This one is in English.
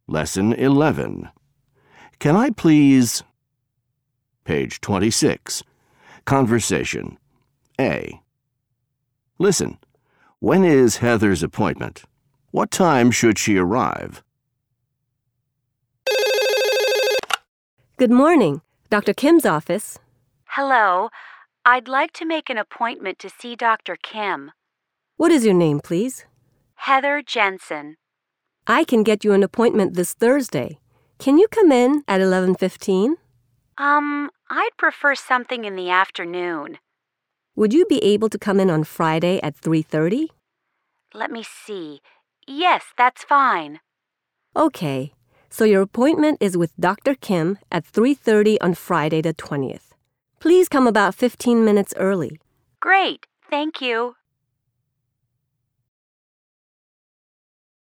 Lesson 11. Can I please... Page 26. Conversation. A. Listen. When is Heather's appointment? What time should she arrive? Good morning. Dr. Kim's office. Hello. I'd like to make an appointment to see Dr. Kim. What is your name, please? Heather Jensen. I can get you an appointment this Thursday. Can you come in at 11:15? I'd prefer something in the afternoon. Would you be able to come in on Friday at 3:30? Let me see. Yes, that's fine. Okay, so your appointment is with Dr. Kim at 3:30 on Friday the 20th. Please come about 15 minutes early. Great, thank you.